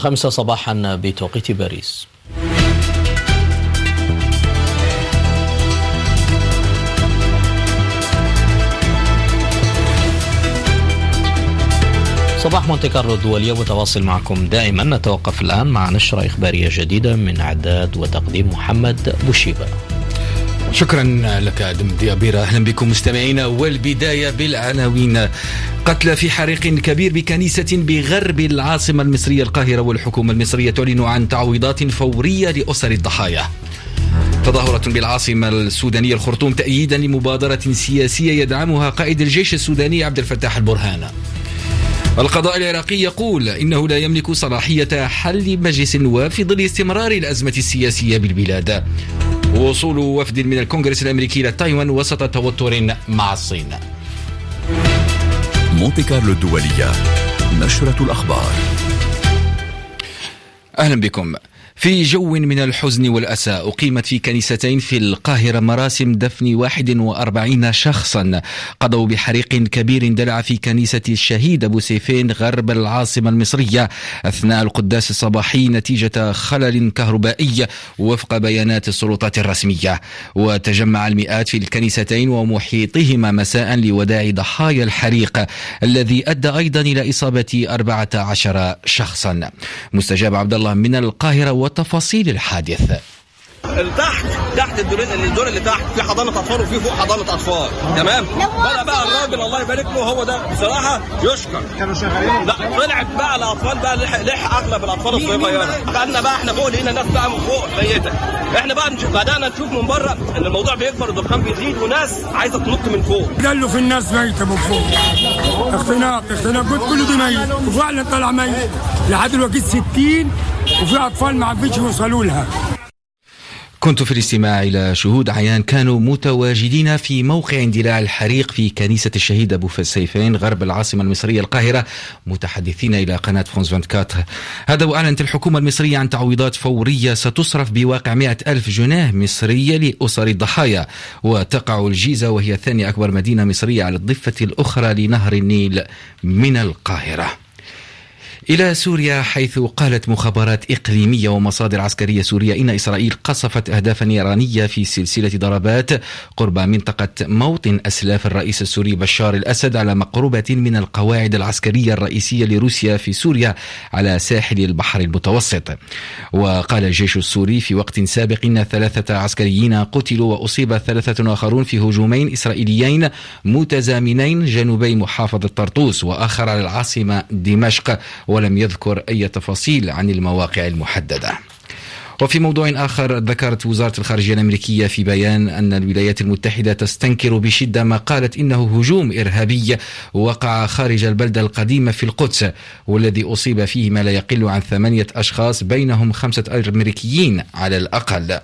5 صباحا بتوقيت باريس. صباح مونتي كارلو الدولية متواصل معكم دائما. نتوقف الآن مع نشرة إخبارية جديدة من إعداد وتقديم محمد بوشيبة. شكرا لك دم ديابيرا. أهلا بكم مستمعينا، والبداية بالعناوين. قتل في حريق كبير بكنيسة بغرب العاصمة المصرية القاهرة، والحكومة المصرية تعلن عن تعويضات فورية لأسر الضحايا. تظاهرة بالعاصمة السودانية الخرطوم تأييدا لمبادرة سياسية يدعمها قائد الجيش السوداني عبد الفتاح البرهان. القضاء العراقي يقول إنه لا يملك صلاحية حل مجلس النواب في ظل استمرار الأزمة السياسية بالبلاد. وصول وفد من الكونغرس الأمريكي إلى تايوان وسط توتر مع الصين. مونتي كارلو الدولية، نشرة الأخبار. أهلا بكم. في جو من الحزن والأسى أقيمت في كنيستين في القاهرة مراسم دفن 41 شخصا قضوا بحريق كبير اندلع في كنيسة الشهيد أبو سيفين غرب العاصمة المصرية أثناء القداس الصباحي نتيجة خلل كهربائي وفق بيانات السلطات الرسمية. وتجمع المئات في الكنيستين ومحيطهما مساء لوداع ضحايا الحريق الذي أدى أيضا إلى إصابة 14 شخصا. مستجاب عبد الله من القاهرة وتفاصيل الحادث. تحت الدور اللي تحت في حضانه اطفال وفي فوق حضانه اطفال، تمام. بقى الراجل الله يبارك له، هو ده بصراحه يشكر. كانوا شغالين، لا طلعت بقى الاطفال بقى لحق اغلب الاطفال الصغيره. خدنا بقى احنا فوق لقينا ناس بقى من فوق ميته. احنا بقى بدانا نشوف من بره ان الموضوع بيكبر، الدخان بيزيد وناس عايزه تنط من فوق. قالوا في الناس ميته من فوق، اختناق قلت كله دي ميت، وفعلا طلع ميت لحد الوقت 60، وفي اطفال ما عرفتش يوصلوا لها. كنت في الاستماع إلى شهود عيان كانوا متواجدين في موقع اندلاع الحريق في كنيسة الشهيد أبو سيفين غرب العاصمة المصرية القاهرة، متحدثين إلى قناة فرانس 24. هذا وأعلنت الحكومة المصرية عن تعويضات فورية ستصرف بواقع 100,000 جنيه مصرية لأسر الضحايا. وتقع الجيزة وهي ثاني أكبر مدينة مصرية على الضفة الأخرى لنهر النيل من القاهرة. إلى سوريا، حيث قالت مخابرات إقليمية ومصادر عسكرية سورية إن إسرائيل قصفت أهدافا إيرانية في سلسلة ضربات قرب منطقة موطن أسلاف الرئيس السوري بشار الأسد على مقربة من القواعد العسكرية الرئيسية لروسيا في سوريا على ساحل البحر المتوسط. وقال الجيش السوري في وقت سابق إن 3 عسكريين قتلوا وأصيب 3 آخرون في هجومين إسرائيليين متزامنين جنوبي محافظة طرطوس وآخر على العاصمة دمشق، ولم يذكر أي تفاصيل عن المواقع المحددة. وفي موضوع آخر، ذكرت وزارة الخارجية الأمريكية في بيان أن الولايات المتحدة تستنكر بشدة ما قالت إنه هجوم إرهابي وقع خارج البلدة القديمة في القدس، والذي أصيب فيه ما لا يقل عن 8 أشخاص بينهم 5 أمريكيين على الأقل.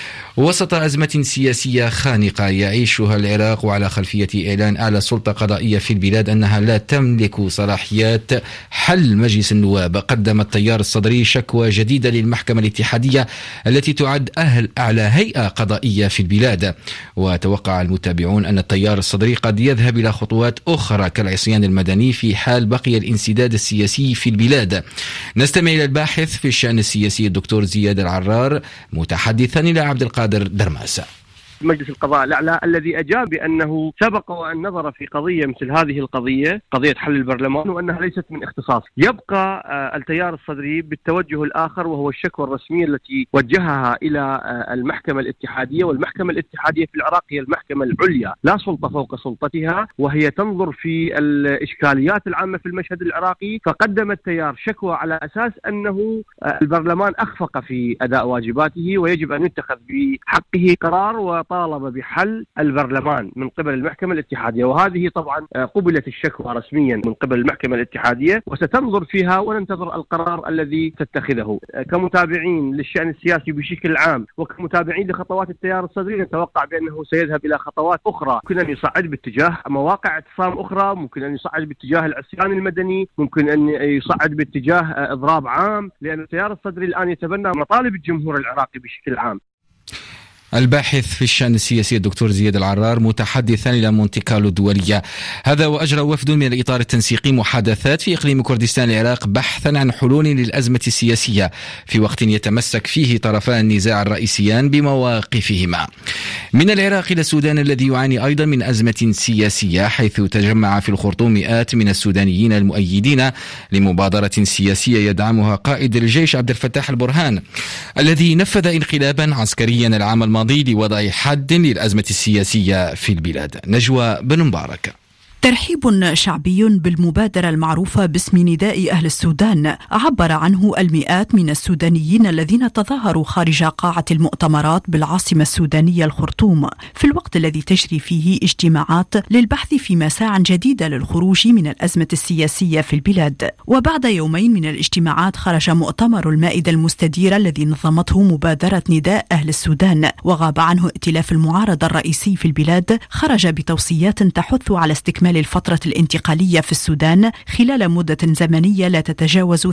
وسط أزمة سياسية خانقة يعيشها العراق، وعلى خلفية إعلان أعلى سلطة قضائية في البلاد أنها لا تملك صلاحيات حل مجلس النواب، قدم التيار الصدري شكوى جديدة للمحكمة الاتحادية التي تعد أعلى هيئة قضائية في البلاد. وتوقع المتابعون أن التيار الصدري قد يذهب إلى خطوات أخرى كالعصيان المدني في حال بقي الانسداد السياسي في البلاد. نستمع إلى الباحث في الشأن السياسي الدكتور زياد العرار متحدثا إلى عبد القادر درماسة. مجلس القضاء الأعلى الذي أجاب بأنه سبق وأن نظر في قضية مثل هذه القضية، قضية حل البرلمان، وأنها ليست من اختصاص. يبقى التيار الصدري بالتوجه الآخر، وهو الشكوى الرسمية التي وجهها إلى المحكمة الاتحادية. والمحكمة الاتحادية في العراق هي المحكمة العليا، لا سلطة فوق سلطتها، وهي تنظر في الإشكاليات العامة في المشهد العراقي. فقدم التيار شكوى على أساس أنه البرلمان أخفق في أداء واجباته ويجب أن يتخذ بحقه قرار، وطالب بحل البرلمان من قبل المحكمة الاتحادية. وهذه طبعا قبلت الشكوى رسميا من قبل المحكمة الاتحادية وستنظر فيها وننتظر القرار الذي تتخذه. كمتابعين للشأن السياسي بشكل عام وكمتابعين لخطوات التيار الصدري، نتوقع بأنه سيذهب إلى خطوات أخرى، ممكن أن يصعد باتجاه مواقع اعتصام أخرى، ممكن أن يصعد باتجاه العصيان المدني، ممكن أن يصعد باتجاه إضراب عام، لأن التيار الصدري الآن يتبنى مطالب الجمهور العراقي بشكل عام. الباحث في الشأن السياسي الدكتور زياد العرار متحدثا إلى مونتي كارلو الدولية. هذا وأجرى وفد من الإطار التنسيقي محادثات في إقليم كردستان العراق بحثا عن حلول للأزمة السياسية في وقت يتمسك فيه طرفا النزاع الرئيسيان بمواقفهما. من العراق إلى السودان الذي يعاني أيضا من أزمة سياسية، حيث تجمع في الخرطوم مئات من السودانيين المؤيدين لمبادرة سياسية يدعمها قائد الجيش عبد الفتاح البرهان الذي نفذ انقلابا عسكريا العام الماضي لوضع حد للأزمة السياسية في البلاد. نجوى بن مبارك. ترحيب شعبي بالمبادرة المعروفة باسم نداء أهل السودان عبر عنه المئات من السودانيين الذين تظاهروا خارج قاعة المؤتمرات بالعاصمة السودانية الخرطوم في الوقت الذي تجري فيه اجتماعات للبحث في مساع جديدة للخروج من الأزمة السياسية في البلاد. وبعد يومين من الاجتماعات خرج مؤتمر المائدة المستديرة الذي نظمته مبادرة نداء أهل السودان وغاب عنه ائتلاف المعارضة الرئيسي في البلاد، خرج بتوصيات تحث على استكمال الفترة الانتقالية في السودان خلال مدة زمنية لا تتجاوز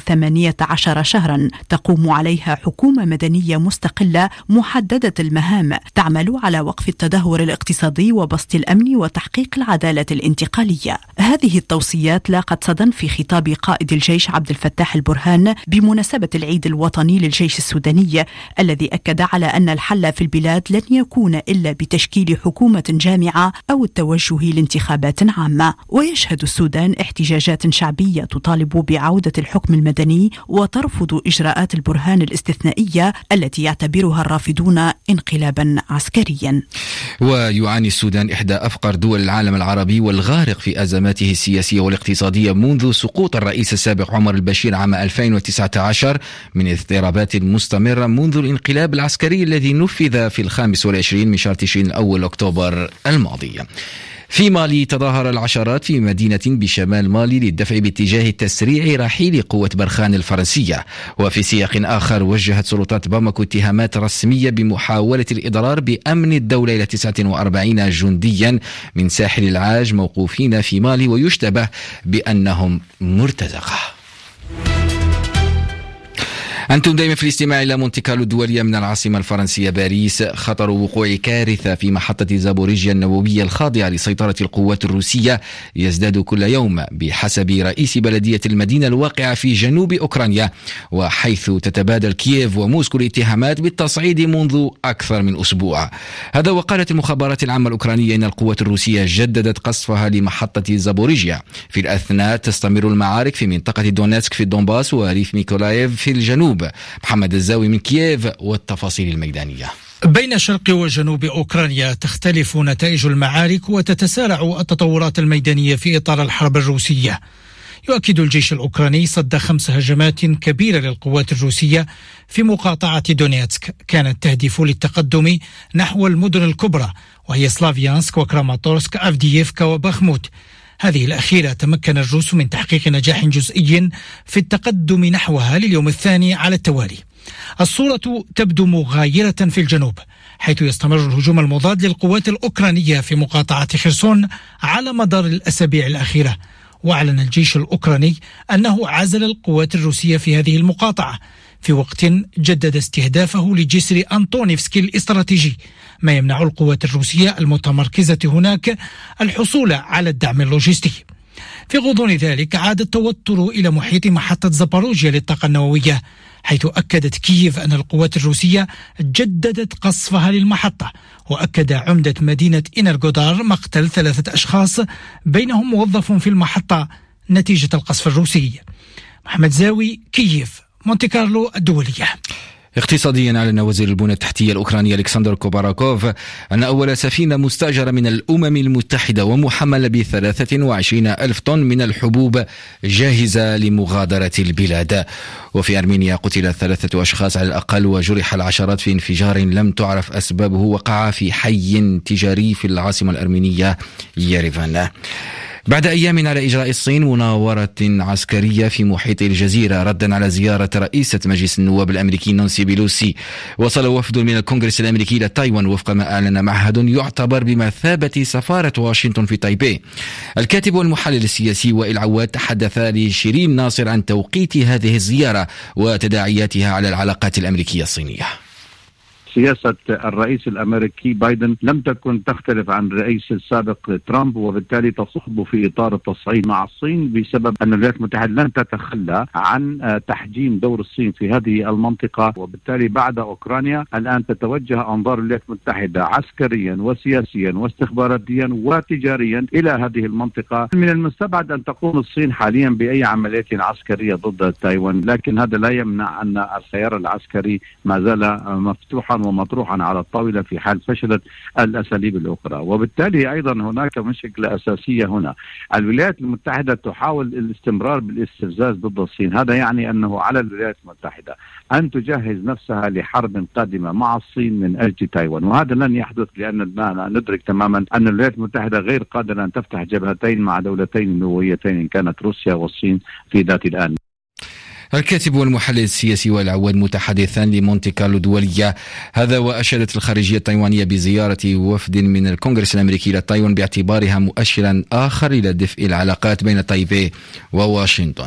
18 شهرا تقوم عليها حكومة مدنية مستقلة محددة المهام تعمل على وقف التدهور الاقتصادي وبسط الأمن وتحقيق العدالة الانتقالية. هذه التوصيات لاقت صدى في خطاب قائد الجيش عبد الفتاح البرهان بمناسبة العيد الوطني للجيش السوداني، الذي أكد على أن الحل في البلاد لن يكون إلا بتشكيل حكومة جامعة أو التوجه لانتخابات عامة. ويشهد السودان احتجاجات شعبية تطالب بعودة الحكم المدني وترفض إجراءات البرهان الاستثنائية التي يعتبرها الرافضون انقلابا عسكريا. ويعاني السودان إحدى أفقر دول العالم العربي والغارق في أزماته السياسية والاقتصادية منذ سقوط الرئيس السابق عمر البشير عام 2019 من اضطرابات مستمرة منذ الانقلاب العسكري الذي نفذ في 25 من شهر تشرين الأول أكتوبر الماضي. في مالي تظاهر العشرات في مدينة بشمال مالي للدفع باتجاه تسريع رحيل قوة برخان الفرنسية. وفي سياق آخر وجهت سلطات باماكو اتهامات رسمية بمحاولة الإضرار بأمن الدولة إلى 49 جنديا من ساحل العاج موقوفين في مالي ويشتبه بأنهم مرتزقة. أنتم دائما في الاستماع إلى مونتي كارلو الدولية من العاصمة الفرنسية باريس. خطر وقوع كارثة في محطة زابوريجيا النووية الخاضعة لسيطرة القوات الروسية يزداد كل يوم بحسب رئيس بلدية المدينة الواقعة في جنوب أوكرانيا، وحيث تتبادل كييف وموسكو الاتهامات بالتصعيد منذ أكثر من أسبوع. هذا وقالت المخابرات العامة الأوكرانية إن القوات الروسية جددت قصفها لمحطة زابوريجيا. في الأثناء تستمر المعارك في منطقة دونيتسك في الدونباس وريف ميكولايف في الجنوب. محمد الزاوي من كييف والتفاصيل الميدانية. بين شرق وجنوب أوكرانيا تختلف نتائج المعارك وتتسارع التطورات الميدانية في إطار الحرب الروسية. يؤكد الجيش الأوكراني صد 5 هجمات كبيرة للقوات الروسية في مقاطعة دونيتسك كانت تهدف للتقدم نحو المدن الكبرى وهي سلافيانسك وكراماتورسك أفدييفكا وباخموت. هذه الأخيرة تمكن الروس من تحقيق نجاح جزئي في التقدم نحوها لليوم الثاني على التوالي. الصورة تبدو مغايرة في الجنوب، حيث يستمر الهجوم المضاد للقوات الأوكرانية في مقاطعة خرسون على مدار الأسابيع الأخيرة. وأعلن الجيش الأوكراني أنه عزل القوات الروسية في هذه المقاطعة في وقت جدد استهدافه لجسر أنطونيفسكي الاستراتيجي، ما يمنع القوات الروسية المتمركزة هناك الحصول على الدعم اللوجستي. في غضون ذلك عاد التوتر إلى محيط محطة زاباروجيا للطاقة النووية، حيث أكدت كييف أن القوات الروسية جددت قصفها للمحطة. وأكد عمدة مدينة إنرغودار مقتل 3 أشخاص بينهم موظف في المحطة نتيجة القصف الروسي. محمد زاوي، كييف، مونتي كارلو الدولية. اقتصاديا، أعلن وزير البنى التحتية الأوكراني ألكسندر كوباراكوف أن أول سفينة مستأجرة من الأمم المتحدة ومحملة ب23,000 طن من الحبوب جاهزة لمغادرة البلاد. وفي أرمينيا قتل 3 أشخاص على الأقل وجرح العشرات في انفجار لم تعرف أسبابه وقع في حي تجاري في العاصمة الأرمينية ييريفان. بعد أيام على إجراء الصين مناورة عسكرية في محيط الجزيرة ردا على زيارة رئيسة مجلس النواب الأمريكي نانسي بيلوسي، وصل وفد من الكونغرس الأمريكي إلى تايوان وفق ما أعلن معهد يعتبر بمثابة سفارة واشنطن في تايبي. الكاتب والمحلل السياسي وائل عواد تحدث لشيرين ناصر عن توقيت هذه الزيارة وتداعياتها على العلاقات الأمريكية الصينية. سياسة الرئيس الأمريكي بايدن لم تكن تختلف عن الرئيس السابق ترامب، وبالتالي تصب في إطار التصعيد مع الصين بسبب أن الولايات المتحدة لن تتخلى عن تحجيم دور الصين في هذه المنطقة. وبالتالي بعد أوكرانيا الآن تتوجه أنظار الولايات المتحدة عسكريا وسياسيا واستخباراتيا وتجاريا إلى هذه المنطقة. من المستبعد أن تقوم الصين حاليا بأي عمليات عسكرية ضد تايوان، لكن هذا لا يمنع أن الخيار العسكري ما زال مفتوحا ومطروحا على الطاولة في حال فشلت الأساليب الأخرى. وبالتالي أيضا هناك مشكلة أساسية هنا، الولايات المتحدة تحاول الاستمرار بالاستفزاز ضد الصين. هذا يعني أنه على الولايات المتحدة أن تجهز نفسها لحرب قادمة مع الصين من أجل تايوان، وهذا لن يحدث لأننا ندرك تماما أن الولايات المتحدة غير قادرة أن تفتح جبهتين مع دولتين نوويتين إن كانت روسيا والصين في ذات الآن. الكاتب والمحلل السياسي والعواد متحدثا لمونتي كارلو دولية. هذا وأشادت الخارجية التايوانية بزيارة وفد من الكونغرس الأمريكي إلى تايوان باعتبارها مؤشرا آخر إلى دفء العلاقات بين تايبي وواشنطن.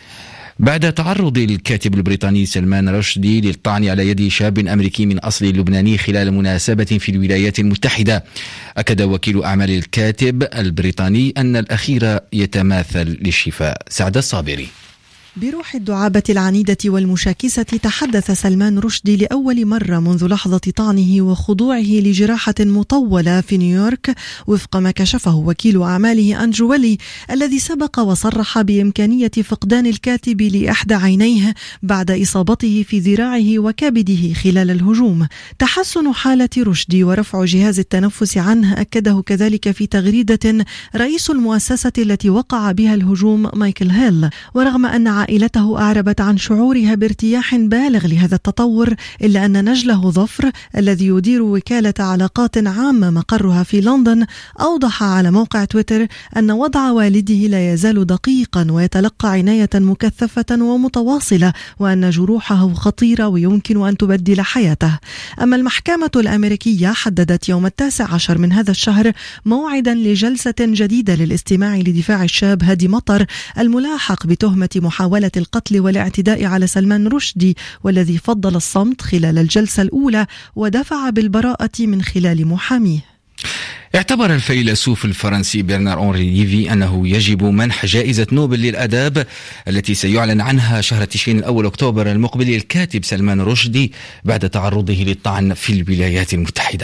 بعد تعرض الكاتب البريطاني سلمان رشدي للطعن على يد شاب أمريكي من أصل لبناني خلال مناسبة في الولايات المتحدة، أكد وكيل أعمال الكاتب البريطاني أن الأخير يتماثل للشفاء. سعد الصابري. بروح الدعابة العنيدة والمشاكسة تحدث سلمان رشدي لأول مرة منذ لحظة طعنه وخضوعه لجراحة مطولة في نيويورك، وفق ما كشفه وكيل أعماله أندرو ويلي الذي سبق وصرح بإمكانية فقدان الكاتب لإحدى عينيه بعد إصابته في ذراعه وكبده خلال الهجوم. تحسن حالة رشدي ورفع جهاز التنفس عنه أكده كذلك في تغريدة رئيس المؤسسة التي وقع بها الهجوم مايكل هيل. ورغم أن عائلته أعربت عن شعورها بارتياح بالغ لهذا التطور، إلا أن نجله ظفر الذي يدير وكالة علاقات عامة مقرها في لندن أوضح على موقع تويتر أن وضع والده لا يزال دقيقا ويتلقى عناية مكثفة ومتواصلة، وأن جروحه خطيرة ويمكن أن تبدل حياته. أما المحكمة الأمريكية حددت يوم 19 من هذا الشهر موعدا لجلسة جديدة للاستماع لدفاع الشاب هادي مطر الملاحق بتهمة محاولة القتل والاعتداء على سلمان رشدي، والذي فضل الصمت خلال الجلسة الأولى ودفع بالبراءة من خلال محاميه. اعتبر الفيلسوف الفرنسي برنار أنري ليفي أنه يجب منح جائزة نوبل للأداب التي سيعلن عنها شهر تشرين الأول أكتوبر المقبل للكاتب سلمان رشدي بعد تعرضه للطعن في الولايات المتحدة.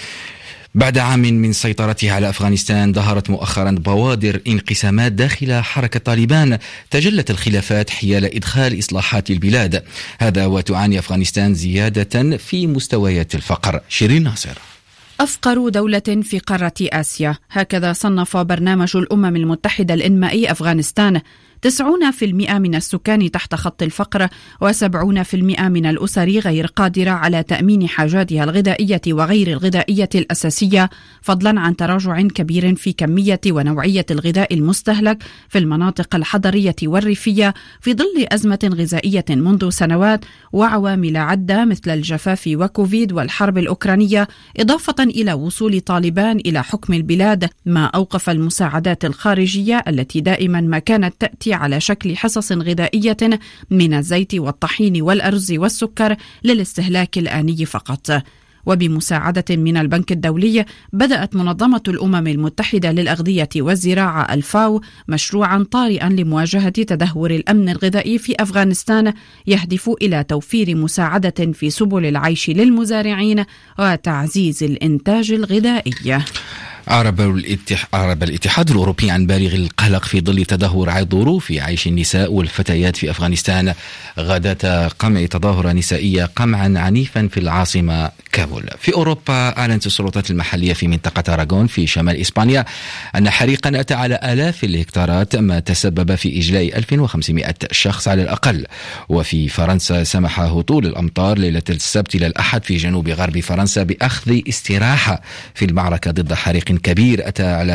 بعد عام من سيطرتها على أفغانستان ظهرت مؤخرا بوادر انقسامات داخل حركة طالبان، تجلت الخلافات حيال إدخال إصلاحات البلاد. هذا وتعاني أفغانستان زيادة في مستويات الفقر. شيرين ناصر. أفقر دولة في قارة آسيا، هكذا صنف برنامج الأمم المتحدة الإنمائي أفغانستان. 90% من السكان تحت خط الفقر، و70% من الأسر غير قادرة على تأمين حاجاتها الغذائية وغير الغذائية الأساسية، فضلا عن تراجع كبير في كمية ونوعية الغذاء المستهلك في المناطق الحضرية والريفية في ظل أزمة غذائية منذ سنوات وعوامل عدة مثل الجفاف وكوفيد والحرب الأوكرانية، إضافة إلى وصول طالبان إلى حكم البلاد، ما أوقف المساعدات الخارجية التي دائما ما كانت تأتي على شكل حصص غذائية من الزيت والطحين والأرز والسكر للاستهلاك الآني فقط. وبمساعدة من البنك الدولي بدأت منظمة الأمم المتحدة للأغذية والزراعة الفاو مشروعا طارئا لمواجهة تدهور الأمن الغذائي في أفغانستان، يهدف إلى توفير مساعدة في سبل العيش للمزارعين وتعزيز الإنتاج الغذائي. أعرب الاتحاد الأوروبي عن بالغ القلق في ظل تدهور ظروف عيش النساء والفتيات في أفغانستان غداة قمع تظاهرة نسائية قمعا عنيفا في العاصمة كابول. في أوروبا أعلنت السلطات المحلية في منطقة أراغون في شمال إسبانيا أن حريقا أتى على آلاف الهكتارات ما تسبب في إجلاء 1500 شخص على الأقل. وفي فرنسا سمح هطول الأمطار ليلة السبت إلى الأحد في جنوب غرب فرنسا بأخذ استراحة في المعركة ضد حريق كبير أتى على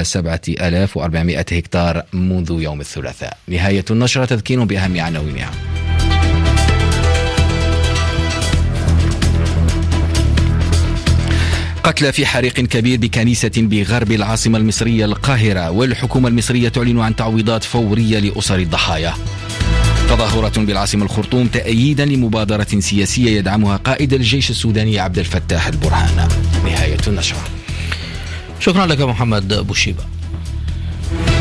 7400 هكتار منذ يوم الثلاثاء. نهاية النشرة، تذكير بأهم عناوينها. قتلى في حريق كبير بكنيسة بغرب العاصمة المصرية القاهرة، والحكومة المصرية تعلن عن تعويضات فورية لأسر الضحايا. تظاهرة بالعاصمة الخرطوم تأييدا لمبادرة سياسية يدعمها قائد الجيش السوداني عبد الفتاح البرهان. نهاية النشرة. شكرا لك محمد بوشيبة.